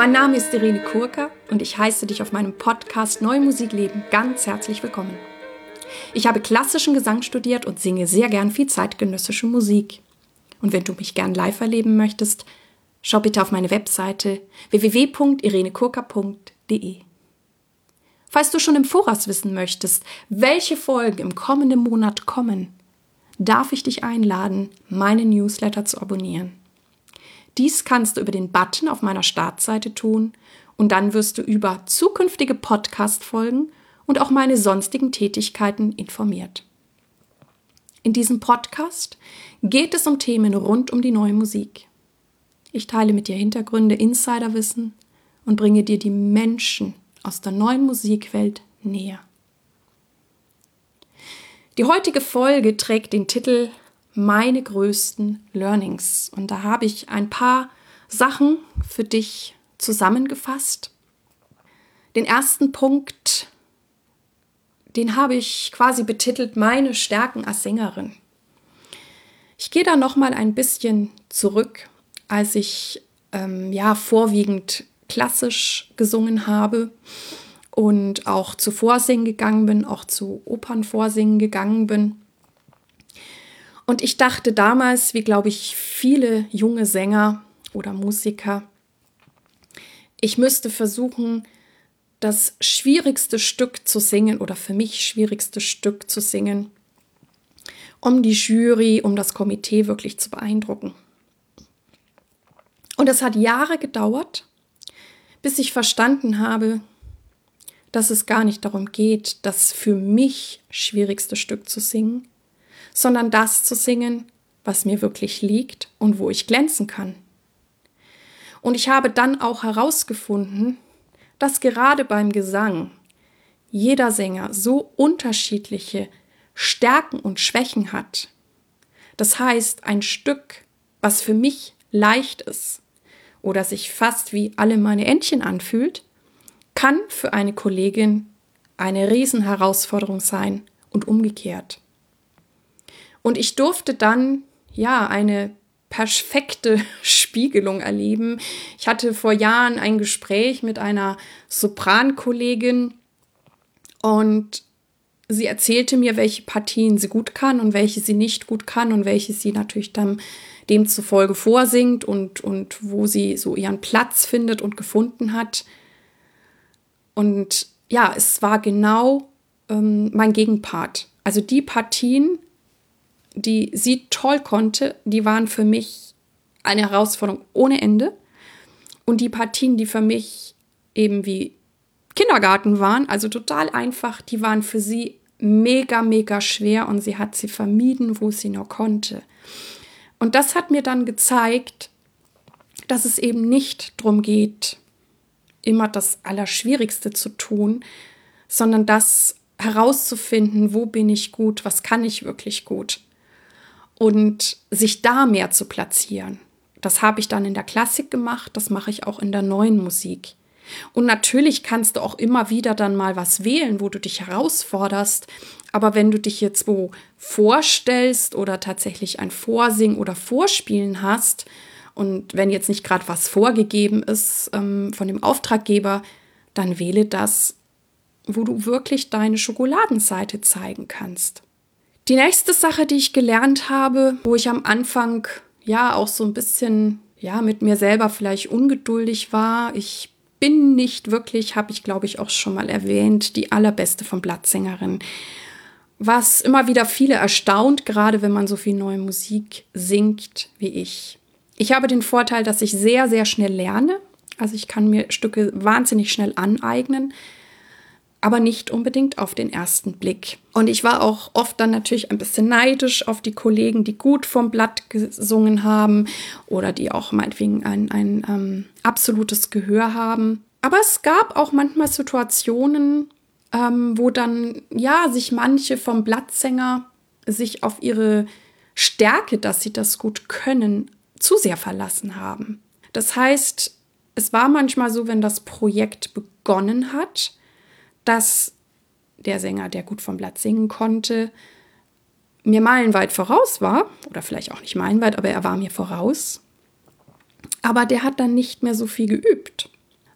Mein Name ist Irene Kurka und ich heiße dich auf meinem Podcast Neue Musik leben ganz herzlich willkommen. Ich habe klassischen Gesang studiert und singe sehr gern viel zeitgenössische Musik. Und wenn du mich gern live erleben möchtest, schau bitte auf meine Webseite www.irenekurka.de. Falls du schon im Voraus wissen möchtest, welche Folgen im kommenden Monat kommen, darf ich dich einladen, meine Newsletter zu abonnieren. Dies kannst du über den Button auf meiner Startseite tun und dann wirst du über zukünftige Podcast-Folgen und auch meine sonstigen Tätigkeiten informiert. In diesem Podcast geht es um Themen rund um die neue Musik. Ich teile mit dir Hintergründe, Insiderwissen und bringe dir die Menschen aus der neuen Musikwelt näher. Die heutige Folge trägt den Titel Meine größten Learnings. Und da habe ich ein paar Sachen für dich zusammengefasst. Den ersten Punkt, den habe ich quasi betitelt, meine Stärken als Sängerin. Ich gehe da nochmal ein bisschen zurück, als ich vorwiegend klassisch gesungen habe und auch zu Vorsingen gegangen bin, auch zu Opernvorsingen gegangen bin. Und ich dachte damals, wie glaube ich viele junge Sänger oder Musiker, ich müsste versuchen, das schwierigste Stück zu singen oder für mich schwierigste Stück zu singen, um die Jury, um das Komitee wirklich zu beeindrucken. Und es hat Jahre gedauert, bis ich verstanden habe, dass es gar nicht darum geht, das für mich schwierigste Stück zu singen, sondern das zu singen, was mir wirklich liegt und wo ich glänzen kann. Und ich habe dann auch herausgefunden, dass gerade beim Gesang jeder Sänger so unterschiedliche Stärken und Schwächen hat. Das heißt, ein Stück, was für mich leicht ist oder sich fast wie alle meine Entchen anfühlt, kann für eine Kollegin eine Riesenherausforderung sein und umgekehrt. Und ich durfte dann eine perfekte Spiegelung erleben. Ich hatte vor Jahren ein Gespräch mit einer Soprankollegin und sie erzählte mir, welche Partien sie gut kann und welche sie nicht gut kann und welche sie natürlich dann demzufolge vorsingt und wo sie so ihren Platz findet und gefunden hat. Und ja, es war genau mein Gegenpart. Also die Partien, die sie toll konnte, die waren für mich eine Herausforderung ohne Ende. Und die Partien, die für mich eben wie Kindergarten waren, also total einfach, die waren für sie mega, mega schwer und sie hat sie vermieden, wo sie nur konnte. Und das hat mir dann gezeigt, dass es eben nicht darum geht, immer das Allerschwierigste zu tun, sondern das herauszufinden, wo bin ich gut, was kann ich wirklich gut. Und sich da mehr zu platzieren. Das habe ich dann in der Klassik gemacht, das mache ich auch in der neuen Musik. Und natürlich kannst du auch immer wieder dann mal was wählen, wo du dich herausforderst. Aber wenn du dich jetzt wo vorstellst oder tatsächlich ein Vorsingen oder Vorspielen hast und wenn jetzt nicht gerade was vorgegeben ist von dem Auftraggeber, dann wähle das, wo du wirklich deine Schokoladenseite zeigen kannst. Die nächste Sache, die ich gelernt habe, wo ich am Anfang auch so ein bisschen mit mir selber vielleicht ungeduldig war. Ich bin nicht wirklich, habe ich glaube ich auch schon mal erwähnt, die allerbeste von Blattsängerin. Was immer wieder viele erstaunt, gerade wenn man so viel neue Musik singt wie ich. Ich habe den Vorteil, dass ich sehr, sehr schnell lerne. Also ich kann mir Stücke wahnsinnig schnell aneignen, aber nicht unbedingt auf den ersten Blick. Und ich war auch oft dann natürlich ein bisschen neidisch auf die Kollegen, die gut vom Blatt gesungen haben oder die auch meinetwegen ein absolutes Gehör haben. Aber es gab auch manchmal Situationen, wo dann sich manche vom Blattsänger sich auf ihre Stärke, dass sie das gut können, zu sehr verlassen haben. Das heißt, es war manchmal so, wenn das Projekt begonnen hat, dass der Sänger, der gut vom Blatt singen konnte, mir meilenweit voraus war, oder vielleicht auch nicht meilenweit, aber er war mir voraus. Aber der hat dann nicht mehr so viel geübt.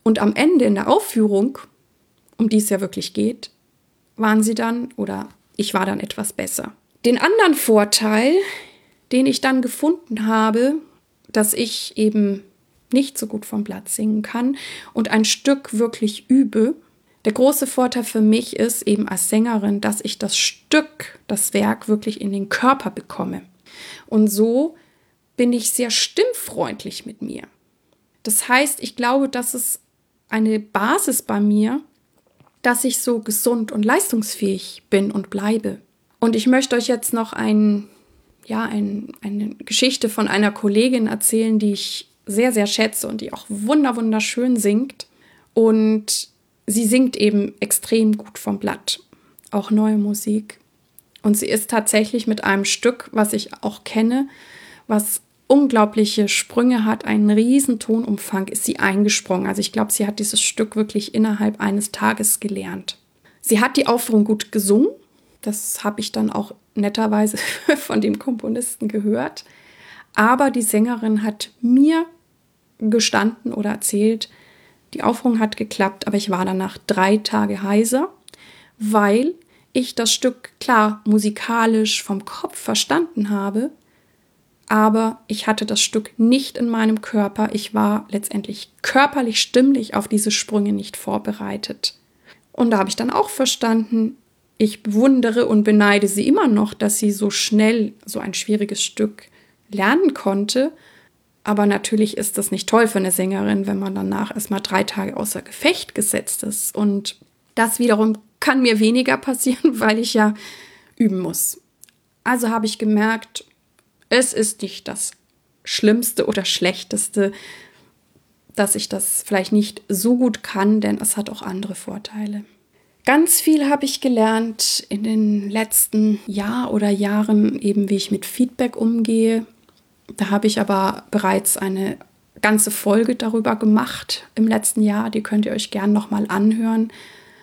Und am Ende in der Aufführung, um die es ja wirklich geht, waren sie dann oder ich war dann etwas besser. Den anderen Vorteil, den ich dann gefunden habe, dass ich eben nicht so gut vom Blatt singen kann und ein Stück wirklich übe. Der große Vorteil für mich ist eben als Sängerin, dass ich das Stück, das Werk wirklich in den Körper bekomme. Und so bin ich sehr stimmfreundlich mit mir. Das heißt, ich glaube, das ist eine Basis bei mir, dass ich so gesund und leistungsfähig bin und bleibe. Und ich möchte euch jetzt noch eine Geschichte von einer Kollegin erzählen, die ich sehr, sehr schätze und die auch wunderschön singt. Und sie singt eben extrem gut vom Blatt, auch neue Musik. Und sie ist tatsächlich mit einem Stück, was ich auch kenne, was unglaubliche Sprünge hat, einen riesen Tonumfang, ist sie eingesprungen. Also ich glaube, sie hat dieses Stück wirklich innerhalb eines Tages gelernt. Sie hat die Aufführung gut gesungen. Das habe ich dann auch netterweise von dem Komponisten gehört. Aber die Sängerin hat mir gestanden oder erzählt, die Aufführung hat geklappt, aber ich war danach 3 Tage heiser, weil ich das Stück klar musikalisch vom Kopf verstanden habe, aber ich hatte das Stück nicht in meinem Körper. Ich war letztendlich körperlich, stimmlich auf diese Sprünge nicht vorbereitet. Und da habe ich dann auch verstanden, ich bewundere und beneide sie immer noch, dass sie so schnell so ein schwieriges Stück lernen konnte. Aber natürlich ist das nicht toll für eine Sängerin, wenn man danach erstmal 3 Tage außer Gefecht gesetzt ist. Und das wiederum kann mir weniger passieren, weil ich ja üben muss. Also habe ich gemerkt, es ist nicht das Schlimmste oder Schlechteste, dass ich das vielleicht nicht so gut kann, denn es hat auch andere Vorteile. Ganz viel habe ich gelernt in den letzten Jahr oder Jahren, eben wie ich mit Feedback umgehe. Da habe ich aber bereits eine ganze Folge darüber gemacht im letzten Jahr. Die könnt ihr euch gern nochmal anhören.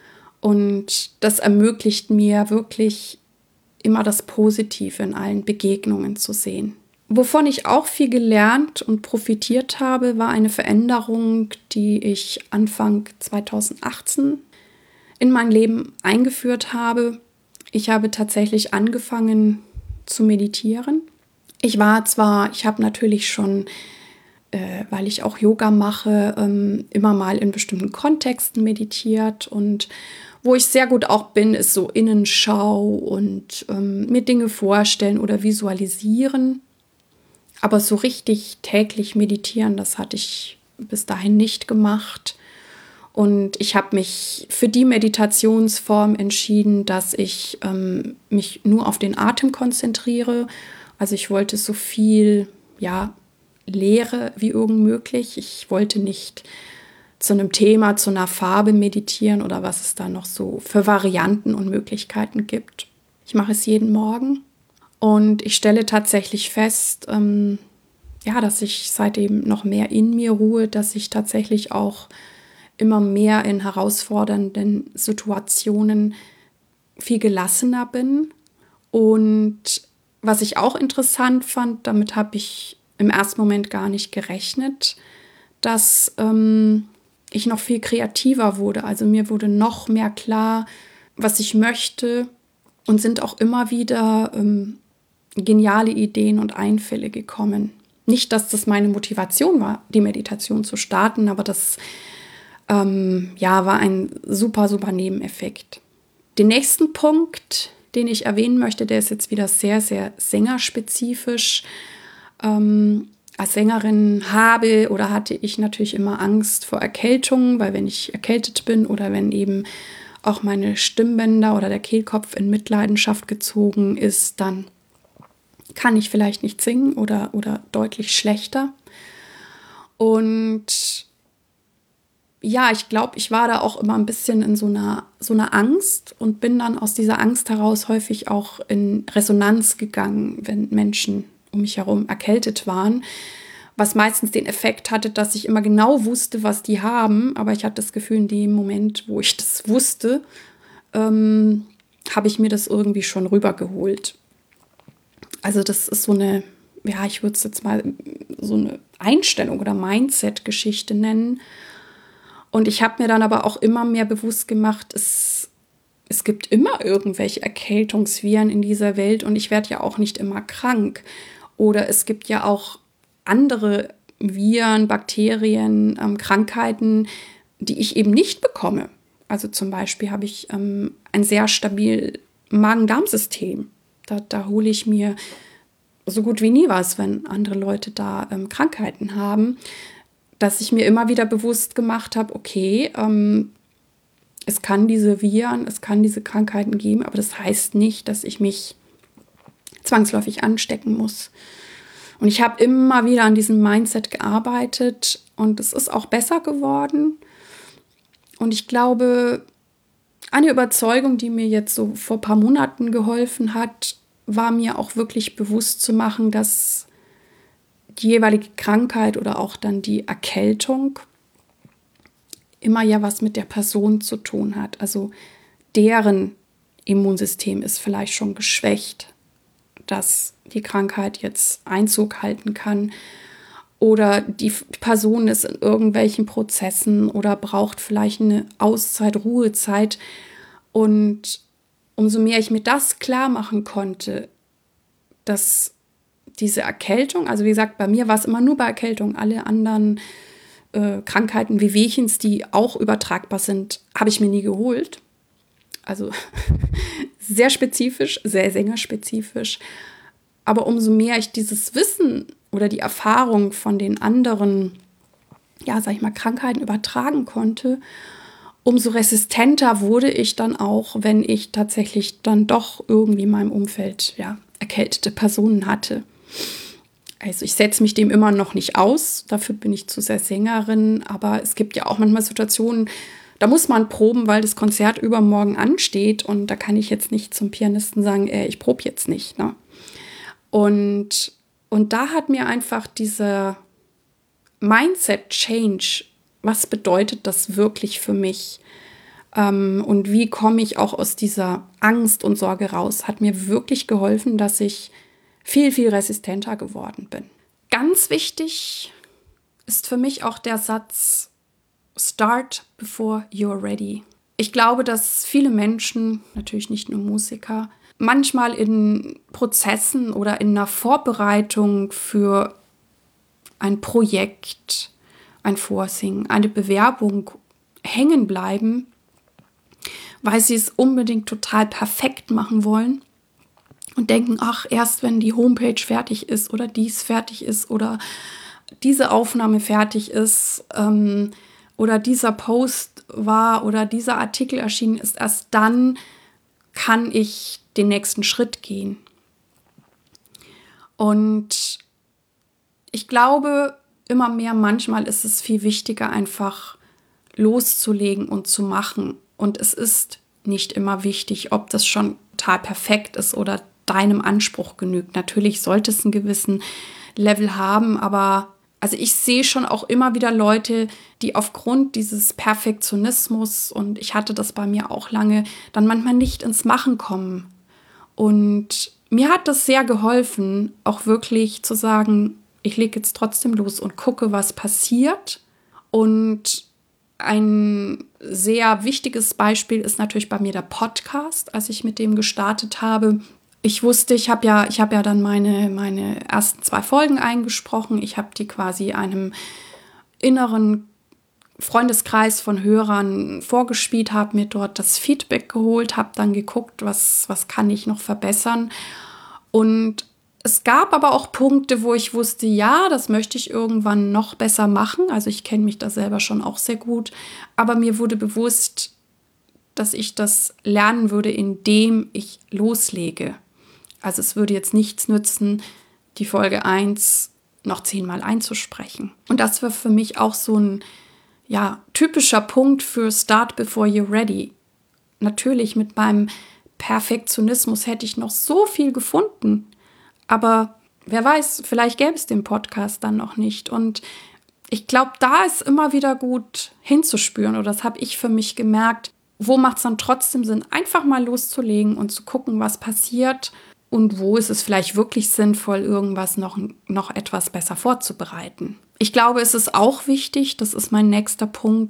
Und das ermöglicht mir wirklich immer das Positive in allen Begegnungen zu sehen. Wovon ich auch viel gelernt und profitiert habe, war eine Veränderung, die ich Anfang 2018 in mein Leben eingeführt habe. Ich habe tatsächlich angefangen zu meditieren. Ich habe natürlich schon, weil ich auch Yoga mache, immer mal in bestimmten Kontexten meditiert. Und wo ich sehr gut auch bin, ist so Innenschau und mir Dinge vorstellen oder visualisieren. Aber so richtig täglich meditieren, das hatte ich bis dahin nicht gemacht. Und ich habe mich für die Meditationsform entschieden, dass ich mich nur auf den Atem konzentriere. Also ich wollte so viel, Leere wie irgend möglich. Ich wollte nicht zu einem Thema, zu einer Farbe meditieren oder was es da noch so für Varianten und Möglichkeiten gibt. Ich mache es jeden Morgen und ich stelle tatsächlich fest, dass ich seitdem noch mehr in mir ruhe, dass ich tatsächlich auch immer mehr in herausfordernden Situationen viel gelassener bin. Und was ich auch interessant fand, damit habe ich im ersten Moment gar nicht gerechnet, dass ich noch viel kreativer wurde. Also mir wurde noch mehr klar, was ich möchte, und sind auch immer wieder geniale Ideen und Einfälle gekommen. Nicht, dass das meine Motivation war, die Meditation zu starten, aber das war ein super Nebeneffekt. Den nächsten Punkt, den ich erwähnen möchte, der ist jetzt wieder sehr, sehr sängerspezifisch. Als Sängerin hatte ich natürlich immer Angst vor Erkältungen, weil wenn ich erkältet bin oder wenn eben auch meine Stimmbänder oder der Kehlkopf in Mitleidenschaft gezogen ist, dann kann ich vielleicht nicht singen oder deutlich schlechter. Und ja, ich glaube, ich war da auch immer ein bisschen in so einer Angst und bin dann aus dieser Angst heraus häufig auch in Resonanz gegangen, wenn Menschen um mich herum erkältet waren, was meistens den Effekt hatte, dass ich immer genau wusste, was die haben, aber ich hatte das Gefühl, in dem Moment, wo ich das wusste, habe ich mir das irgendwie schon rübergeholt. Also das ist so eine, ich würde es jetzt mal so eine Einstellung oder Mindset-Geschichte nennen. Und ich habe mir dann aber auch immer mehr bewusst gemacht, es gibt immer irgendwelche Erkältungsviren in dieser Welt und ich werde ja auch nicht immer krank. Oder es gibt ja auch andere Viren, Bakterien, Krankheiten, die ich eben nicht bekomme. Also zum Beispiel habe ich ein sehr stabil Magen-Darm-System. Da hole ich mir so gut wie nie was, wenn andere Leute da Krankheiten haben, dass ich mir immer wieder bewusst gemacht habe, okay, es kann diese Viren, es kann diese Krankheiten geben, aber das heißt nicht, dass ich mich zwangsläufig anstecken muss. Und ich habe immer wieder an diesem Mindset gearbeitet und es ist auch besser geworden. Und ich glaube, eine Überzeugung, die mir jetzt so vor ein paar Monaten geholfen hat, war mir auch wirklich bewusst zu machen, dass die jeweilige Krankheit oder auch dann die Erkältung immer ja was mit der Person zu tun hat. Also deren Immunsystem ist vielleicht schon geschwächt, dass die Krankheit jetzt Einzug halten kann. Oder die Person ist in irgendwelchen Prozessen oder braucht vielleicht eine Auszeit, Ruhezeit. Und umso mehr ich mir das klar machen konnte, dass diese Erkältung, also wie gesagt, bei mir war es immer nur bei Erkältung, alle anderen Krankheiten wie Wehchens, die auch übertragbar sind, habe ich mir nie geholt. Also sehr spezifisch, sehr sängerspezifisch. Aber umso mehr ich dieses Wissen oder die Erfahrung von den anderen, ja, sag ich mal, Krankheiten übertragen konnte, umso resistenter wurde ich dann auch, wenn ich tatsächlich dann doch irgendwie in meinem Umfeld, ja, erkältete Personen hatte. Also ich setze mich dem immer noch nicht aus, dafür bin ich zu sehr Sängerin, aber es gibt ja auch manchmal Situationen, da muss man proben, weil das Konzert übermorgen ansteht und da kann ich jetzt nicht zum Pianisten sagen, ich probe jetzt nicht. Ne? Und da hat mir einfach dieser Mindset-Change, was bedeutet das wirklich für mich und wie komme ich auch aus dieser Angst und Sorge raus, hat mir wirklich geholfen, dass ich viel, viel resistenter geworden bin. Ganz wichtig ist für mich auch der Satz, start before you're ready. Ich glaube, dass viele Menschen, natürlich nicht nur Musiker, manchmal in Prozessen oder in einer Vorbereitung für ein Projekt, ein Vorsingen, eine Bewerbung hängen bleiben, weil sie es unbedingt total perfekt machen wollen. Und denken, ach, erst wenn die Homepage fertig ist oder dies fertig ist oder diese Aufnahme fertig ist oder dieser Post war oder dieser Artikel erschienen ist, erst dann kann ich den nächsten Schritt gehen. Und ich glaube, immer mehr, manchmal ist es viel wichtiger, einfach loszulegen und zu machen. Und es ist nicht immer wichtig, ob das schon total perfekt ist oder deinem Anspruch genügt. Natürlich sollte es einen gewissen Level haben, aber also ich sehe schon auch immer wieder Leute, die aufgrund dieses Perfektionismus, und ich hatte das bei mir auch lange, dann manchmal nicht ins Machen kommen. Und mir hat das sehr geholfen, auch wirklich zu sagen, ich lege jetzt trotzdem los und gucke, was passiert. Und ein sehr wichtiges Beispiel ist natürlich bei mir der Podcast, als ich mit dem gestartet habe. Ich wusste, ich habe ja dann meine ersten 2 Folgen eingesprochen. Ich habe die quasi einem inneren Freundeskreis von Hörern vorgespielt, habe mir dort das Feedback geholt, habe dann geguckt, was kann ich noch verbessern. Und es gab aber auch Punkte, wo ich wusste, ja, das möchte ich irgendwann noch besser machen. Also ich kenne mich da selber schon auch sehr gut. Aber mir wurde bewusst, dass ich das lernen würde, indem ich loslege. Also es würde jetzt nichts nützen, die Folge 1 noch 10-mal einzusprechen. Und das war für mich auch so ein typischer Punkt für Start before you're ready. Natürlich mit meinem Perfektionismus hätte ich noch so viel gefunden, aber wer weiß, vielleicht gäbe es den Podcast dann noch nicht. Und ich glaube, da ist immer wieder gut hinzuspüren, oder das habe ich für mich gemerkt, wo macht es dann trotzdem Sinn, einfach mal loszulegen und zu gucken, was passiert. Und wo ist es vielleicht wirklich sinnvoll, irgendwas noch etwas besser vorzubereiten? Ich glaube, es ist auch wichtig, das ist mein nächster Punkt,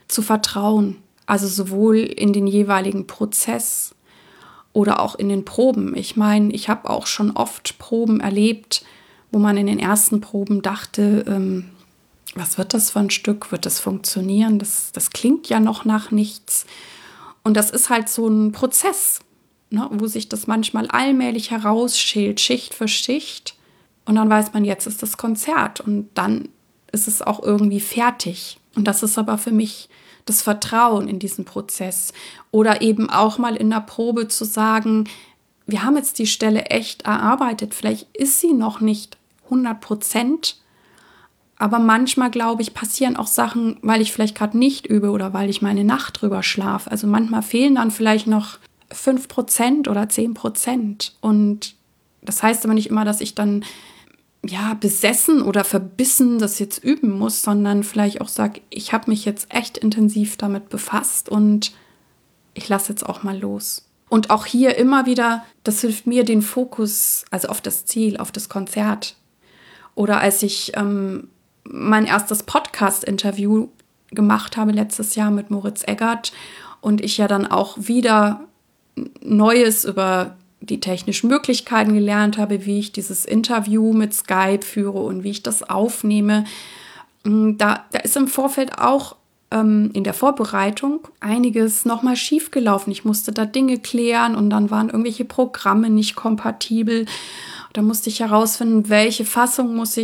zu vertrauen. Also sowohl in den jeweiligen Prozess oder auch in den Proben. Ich meine, ich habe auch schon oft Proben erlebt, wo man in den ersten Proben dachte, was wird das für ein Stück? Wird das funktionieren? Das klingt ja noch nach nichts. Und das ist halt so ein Prozess, ne, wo sich das manchmal allmählich herausschält, Schicht für Schicht. Und dann weiß man, jetzt ist das Konzert und dann ist es auch irgendwie fertig. Und das ist aber für mich das Vertrauen in diesen Prozess. Oder eben auch mal in der Probe zu sagen, wir haben jetzt die Stelle echt erarbeitet. Vielleicht ist sie noch nicht 100%, aber manchmal, glaube ich, passieren auch Sachen, weil ich vielleicht gerade nicht übe oder weil ich meine Nacht drüber schlafe. Also manchmal fehlen dann vielleicht noch 5% oder 10%. Und das heißt aber nicht immer, dass ich dann besessen oder verbissen das jetzt üben muss, sondern vielleicht auch sage, ich habe mich jetzt echt intensiv damit befasst und ich lasse jetzt auch mal los. Und auch hier immer wieder, das hilft mir, den Fokus, also auf das Ziel, auf das Konzert. Oder als ich mein erstes Podcast-Interview gemacht habe letztes Jahr mit Moritz Eggert und ich ja dann auch wieder Neues über die technischen Möglichkeiten gelernt habe, wie ich dieses Interview mit Skype führe und wie ich das aufnehme. Da ist im Vorfeld auch in der Vorbereitung einiges nochmal schiefgelaufen. Ich musste da Dinge klären und dann waren irgendwelche Programme nicht kompatibel. Da musste ich herausfinden, welche Version muss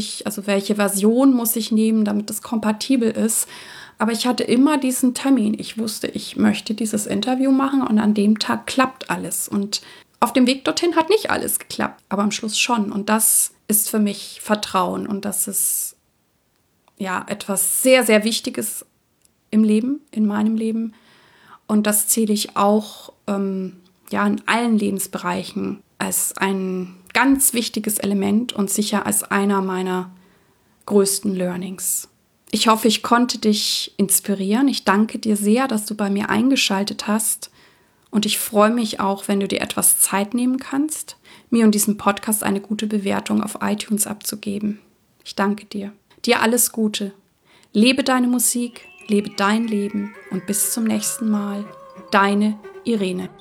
ich nehmen, damit das kompatibel ist. Aber ich hatte immer diesen Termin. Ich wusste, ich möchte dieses Interview machen und an dem Tag klappt alles. Und auf dem Weg dorthin hat nicht alles geklappt, aber am Schluss schon. Und das ist für mich Vertrauen. Und das ist etwas sehr, sehr Wichtiges im Leben, in meinem Leben. Und das zähle ich auch in allen Lebensbereichen als ein ganz wichtiges Element und sicher als einer meiner größten Learnings. Ich hoffe, ich konnte dich inspirieren. Ich danke dir sehr, dass du bei mir eingeschaltet hast. Und ich freue mich auch, wenn du dir etwas Zeit nehmen kannst, mir und diesem Podcast eine gute Bewertung auf iTunes abzugeben. Ich danke dir. Dir alles Gute. Lebe deine Musik, lebe dein Leben und bis zum nächsten Mal. Deine Irene.